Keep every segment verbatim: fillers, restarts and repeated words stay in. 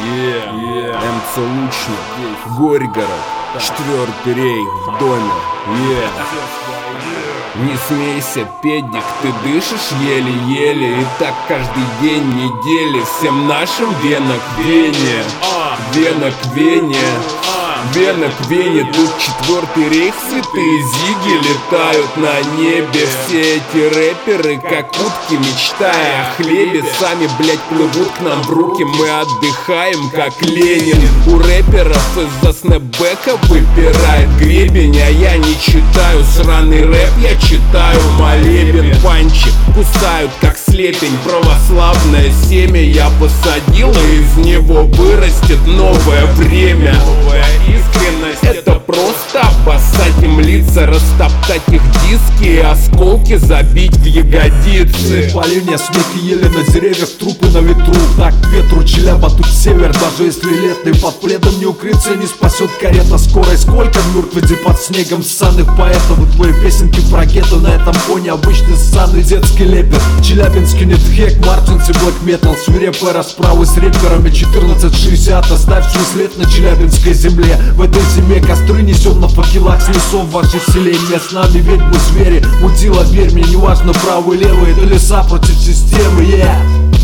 yeah, yeah. эм цэ Лучник, Горьгород, четвертый рейх в доме, yeah. Не смейся, педик, ты дышишь еле-еле. И так каждый день недели. Всем нашим вена к вене, вена к вене, вена к вене. Тут четвертый рейх, святые зиги летают на небе. Все эти рэперы, как утки, мечтая о хлебе, сами, блять, плывут к нам в руки. Мы отдыхаем, как Ленин. У рэперов из-за снэпбэка выпирает гребень. А я не читаю сраный рэп, я читаю молебен. Панчи кусают, как слепень. Православное семя я посадил, и из него вырастет новое время. Новая искренность — это просто обоссать им лица, растоптать их диски и осколки забить в ягодицы. Поления, смеки ели на деревьях, трупы на ветру. Так к ветру, Челяба, тут север. Даже если летный под пледом не укрыться, не спасет карета. Скорой сколько мертвый под снегом ссаных поэтов. И твои песенки про гетто на этом фоне обычный ссаный детский лепет. Челябинский нет хек, Мартинс и блэк метал. Свирепые расправы с рэперами четырнадцать шестьдесят. Оставь свой след на челябинской земле. В этой зиме костры несем на факелах с лесов ваших селения. С нами ведьмы, звери, мудила, верь мне, неважно правый, левый. Это леса против системы, yeah.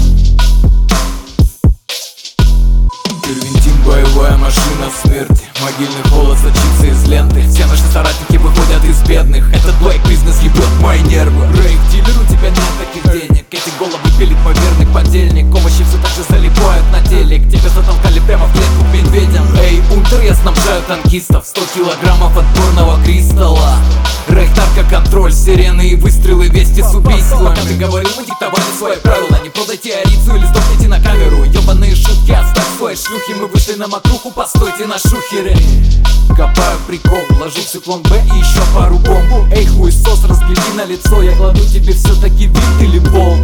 Сервентин, боевая машина смерти. Могильный холод сочится из ленты. Все наши соратники выходят из бедных. Этот блэк бизнес ебет мои нервы. Рейк дилер, у тебя нет таких денег. Эти головы пилит мой верный подельник. Овощи все так же залипают на телек. Тебя затолкали прямо в клетку к медведям. Эй, унтер, я снабжаю танкистов. Сто килограммов отборного кристалла. Рейх, наркоконтроль, сирены и выстрелы, вести с убийством. Пока ты говорил, мы диктовали свои правила. Не продайте арицу или сдохните на камеру. Ёбаные шутки, оставь свои шлюхи. Мы вышли на макруху, постойте на шухере. Копаю прикол, ложу циклон Б и еще пару бомб. Эй, хуесос, разгляди на лицо. Я кладу тебе все-таки винт или болт.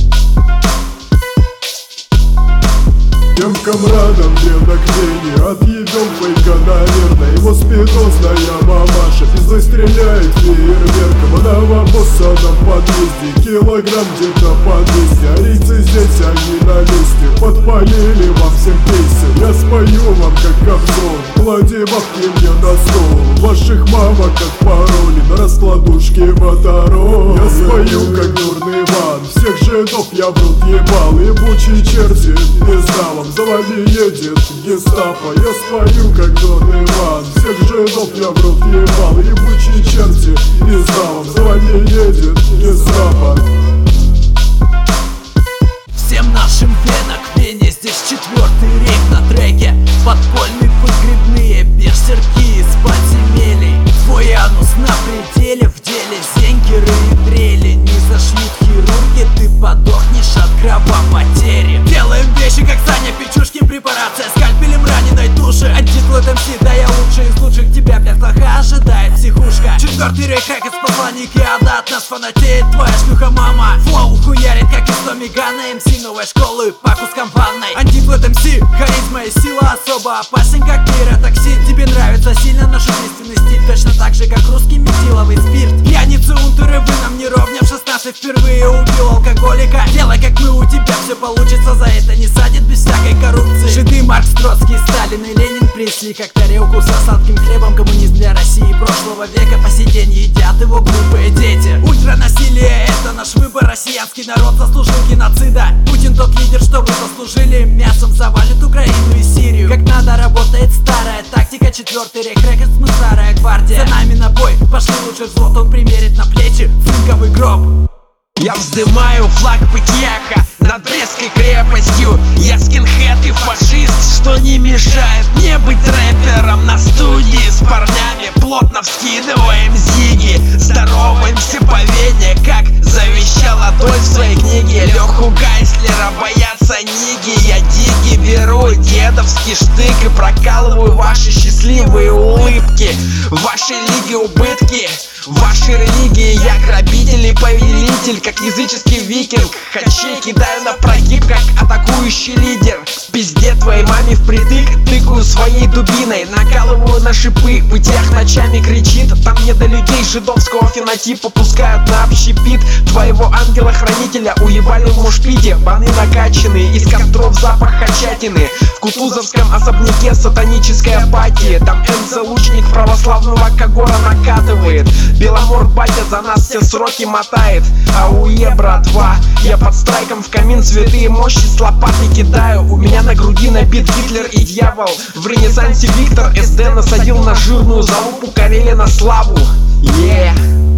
Тем комрадам вена к вене, отъебем фейка, наверное. Его спидозная мамаша пиздой стреляет фейерверком. Она в обоссанном подъезде, килограмм где-то по двести. Арийцы здесь, они на месте, подпалили во всем пейсе. Я спою вам как говно, клади бабки мне на стол. Ваших мамок как пароли на раскладушке моторол. Я спою как дурный Иван, всех жидов я в рот ебал. Ебучие черти, пизда вам, за вами едет гестапо. Я спою как Дон Иван, всех жидов я в рот ебал. Ебучие черти, пизда вам, за вами едет гестапо. Всем нашим вена к вене, здесь четвертый рейх на треке. Подпольные подгребные берсерки из подземелий. Твой анус на пределе, в деле зенькеры и дрели. Не зашьют хирурги, ты подохнешь от кровопотери. Делаем вещи как Саня Печушкин, препарация скальпелем раненой души. Антиклад эм си, да я лучший из лучших, тебя бля плоха ожидает психушка. Четвертый рейх, как из посланника ада, от нас фанатеет твоя шлюха мама. Флоу хуярит, как из Томигана, эм си новой школы по кускам ванной. Антиклад эм си, харизма и сила особо опасен, как нейротоксин. Тебе нравится сильно наш убийственный стиль, точно так же, как русский метиловый спирт. Пьяницы, унтеры, вы нам не ровня. В шестнадцать впервые убил алкоголика. Делай как мы, у тебя все получится, за это не садит без всякой коррупции. Жиды, Маркс, Троцкий, Сталин и Ленин присли как тарелку со сладким хлебом. Коммунизм для России прошлого века, по сей день едят его глупые дети. Ультранасилие — это наш выбор, россиянский народ заслужил геноцида. Путин тот лидер, что вы заслужили, мясом завалит Украину и Сирию. Как надо работает старая тактика, четвертый рейх, рекорд, мы старая гвардия. За нами на бой, пошли лучше взвод, он примерит на плечи цинковый гроб. Я вздымаю флаг Патьяка над Брестской крепостью. Я скинхед и фашист, что не мешает мне быть рэпером на студии. С парнями плотно вскидываем зиги, здороваемся по вене, как завещал Адольф в своей книге. Леху Гайслера боятся ниги. Я диги беру дедовский штык и прокалываю ваши счастливые улыбки. В вашей лиге убытки, в вашей религии я грабитель и повелитель, как языческий викинг. Хачей кидаю на прогиб, как атакующий лидер. пизде твоей маме впритык, тыкаю своей дубиной, накалываю на шипы, вытях ночами кричит. Там не до людей жидовского фенотипа, пускают на общепит твоего ангела-хранителя. Уебали в мушпите, баны накачанные, из костров запах хачатины. В Кутузовском особняке сатаническая апатия, там МЦ лучник православного когора накатывает. Беломор батя за нас все сроки мотает. Ауе, братва, я под страйком в камин святые мощи с лопатой кидаю. У меня на груди набит Гитлер и дьявол. В ренессансе Виктор СД насадил на жирную залупу Карелина славу. Yeah.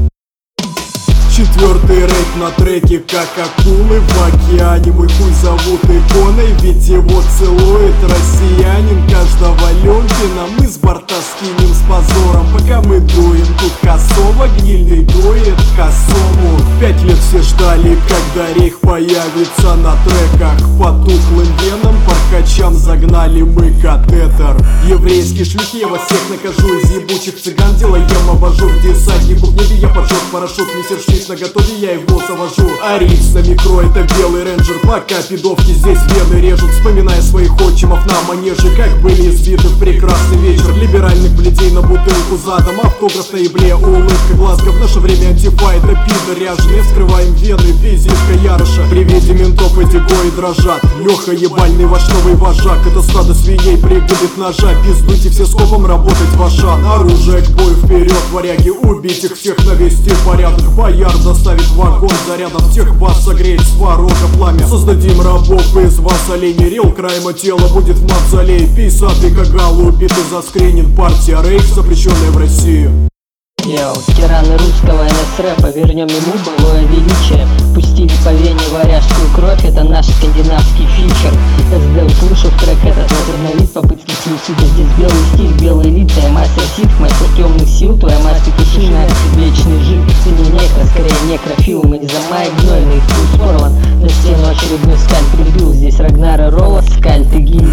Четвертый рейд на треке, как акулы в океане. Мой хуй зовут иконой, ведь его целует россиянин. Каждого Ленкина мы с борта скинем с позором. Пока мы дуем, тут косово гнильный дует косому. Пять лет все ждали, когда рейх появится на треках. По тухлым венам паркачам загнали мы катетер. Еврейские шлюхи, я вас всех накажу. Из ебучих цыган делаем абажур. Десантнику в небе я поджег парашют. Мистер Шмидт на готове, я его завожу. А рейс на микро, это белый рейнджер. Пока пидовки здесь вены режут, вспоминая своих отчимов на манеже, как были избиты в прекрасный вечер. Либеральных бледей на бутылку задом, автограф на ебле, улыбка глазка. В наше время антифа, это пидор ряженый. Вскрываем вены, визитка Яроша. При виде ментов эти гои дрожат. Леха ебальный ваш новый вожак. Это стадо свиней пригубит ножа. Пиздуйте все скопом работать в Ашан. Оружие к бою вперед, варяги, убить их всех, навести порядок. Бояр доставит вагон зарядом, всех вас согреет сварога пламя. Создадим рабов из вас оленей, рел краема тела будет в мавзолее. Писатый кагал убит и заскринен, партия рейх, запрещенная в Россию. Йоу, тираны русского эн эс рэпа, вернем ему былое величие. Пустили по вене варяжскую кровь, это наш скандинавский фичер. эс дэ, услышав трек этот, возобновит попытки суицида. Здесь белый стиль, белые лица, я мастер ситх, мастер темных сил. Твоя маска кишина, вечный жив. Ты не некро, скорее некрофил. Мы не за май гнойный, вкус порван. На стену очередной скаль прибил. Здесь Рагнара Ролла, скаль ты гиль.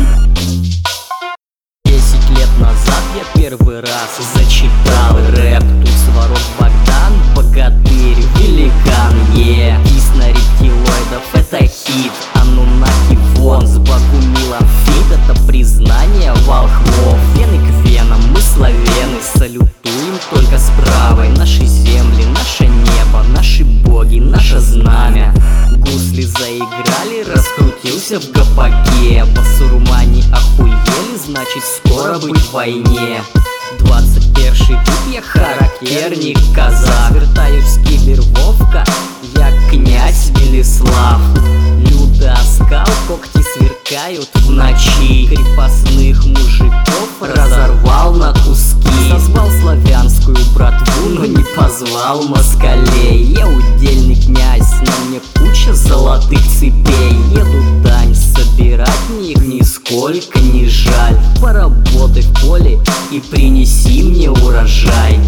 Десять лет назад я первый раз зачитал рэп. Тут Сварог Богдан, богатырь, великан, е yeah. Дис на рептилоидов, это хит. Анунаки вон, с Баку Милан фит. Это признание волхвов. Вены к венам, мы славяны. Салютуем только с правой. Наши земли, наше небо, наши боги, наше знамя. Гусли заиграли, раскрутился в гопаке. Басурмане охуели, значит скоро быть в войне. Двадцать первый век, я характерник казак. Вертаюсь кибер Вовка, я князь Велислав. Люда оскал, когти сверкают в ночи. Крепостных мужиков разорвал на куски. Созвал славянскую братву, но не позвал москалей. Я удельный князь, на мне куча золотых цепей. Еду дань собирать, мне их нисколько не жаль. Поработай в поле и принеси мне урожай.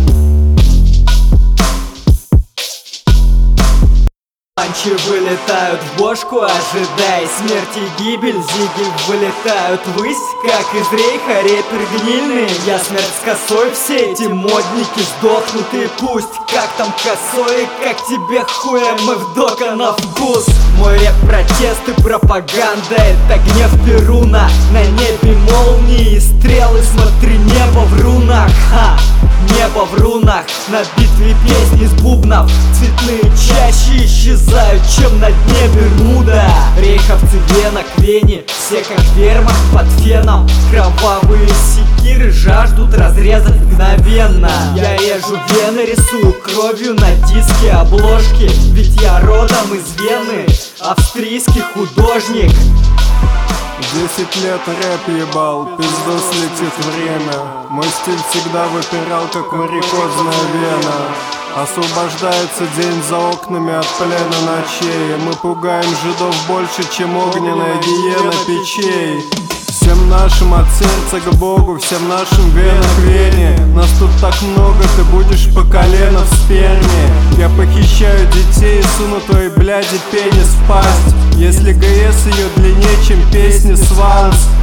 Панчи вылетают в бошку, ожидай смерти и гибель. Зиги вылетают ввысь, как из рейха рэпер гнильный. Я смерть с косой, все эти модники сдохнутые. Пусть как там косой, как тебе хуя, мы в дока на вкус. Мой рэп протест и пропаганда, это гнев Перуна. На небе молнии и стрелы, смотри, небо в рунах. Ха! Небо в рунах, на битве песни с бубнов. Цветные чаще исчезают, чем на дне Бермуда. Рейховцы вена к вене, все как вермахт под феном. Кровавые секиры жаждут разрезать мгновенно. Я режу вены, рисую кровью на диске обложки. Ведь я родом из Вены, австрийский художник. Десять лет рэп ебал, пизду слетит время. Мой стиль всегда выпирал, как варикозная вена. Освобождается день за окнами от плена ночей. Мы пугаем жидов больше, чем огненная гиена печей. Всем нашим от сердца к Богу, всем нашим вена к вене. Нас тут так много, ты будешь по колено в сперме. Я похищаю детей и суну твоей бляди пенис в пасть. Если ГС ее длиннее, чем песни Сванс. Мастер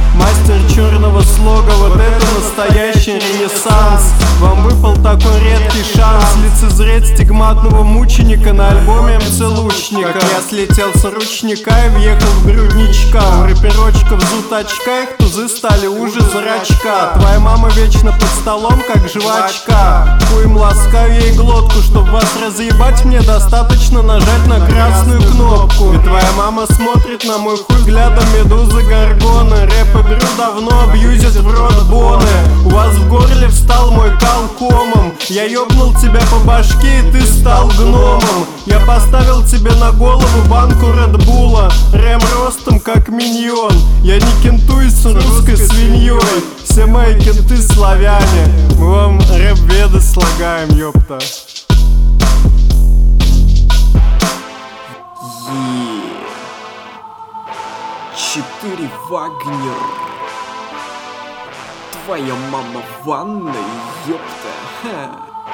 мастер черного слога, вот это настоящий ренессанс. Вам выпал такой редкий шанс лицезреть стигматного мученика на альбоме эм цэ Лучника. Как я слетел с ручника и въехал в грудничка. У рэперочков зут очка, их тузы стали уже зрачка. Твоя мама вечно под столом, как жвачка. Хуем ласкаю ей глотку, чтоб вас разъебать, мне достаточно нажать на красную кнопку. И твоя мама смотрит на мой хуй взглядом медузы Горгоны. Рэп-игру давно абьюзят в рот боны. У вас в горле встал мой кал комом. Я ёбнул тебя по башке, и ты стал гномом. Я поставил тебе на голову банку Редбула. Рэм ростом как миньон. Я не кентуюсь с русской свиньей. Все мои кенты славяне. Мы вам рэп-веды слагаем, ёпта. Четыре Вагнер. Твоя мама в ванной, ёпта. Ха.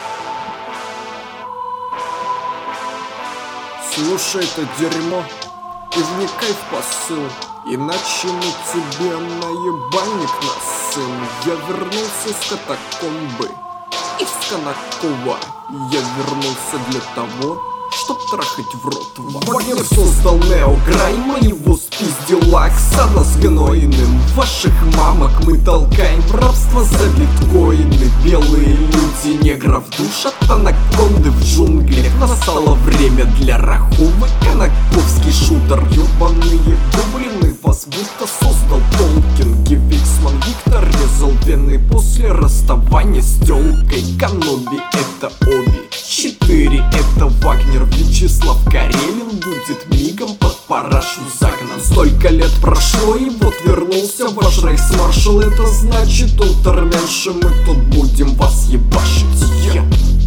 Слушай это дерьмо и вникай в посыл, иначе мы тебе наебальник насым. Я вернулся из катакомбы, из Конакова. Я вернулся для того, чтоб трахать в рот. Вагнер создал неограйма, его спиздил Оксана с гнойным. Ваших мамок мы толкаем в рабство за биткоины. Белые люди негров душат, анаконды в джунглях. Настало время для рахувы, конаковский шутер. Ёбаные гоблины вас будто создал Толкин. Гевиксман Виктор резал вены после расставания с тёлкой. Каноби это Оби, четыре это Вагнер. Вячеслав Карелин будет мигом под парашу загнан. Столько лет прошло, и вот вернулся ваш рейхсмаршал. Это значит, ултерменши, мы тут будем вас ебашить. Yeah.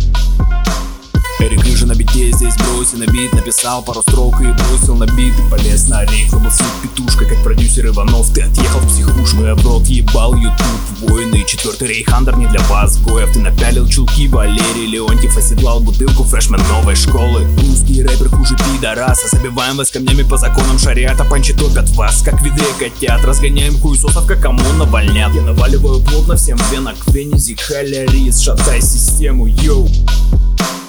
Эрик Рыжий на бите здесь бросил на бит, написал пару строк и бросил на бит. И полез на рейв, был сыт петушка, как продюсер Иванов. Ты отъехал в психушку, я в рот ебал ютуб. Воины, четвертый рейхандер не для вас, Гоев. Ты напялил чулки, Валерий Леонтьев оседлал бутылку, фрешмен новой школы. Русский рэпер хуже пидораса, забиваем вас камнями по законам шариата. Панчи топят вас, как в ведре котят, разгоняем хуесосов, как ОМОН вольнят. Я наваливаю плотно всем венок, венези, халярис, шатай систему, йоу.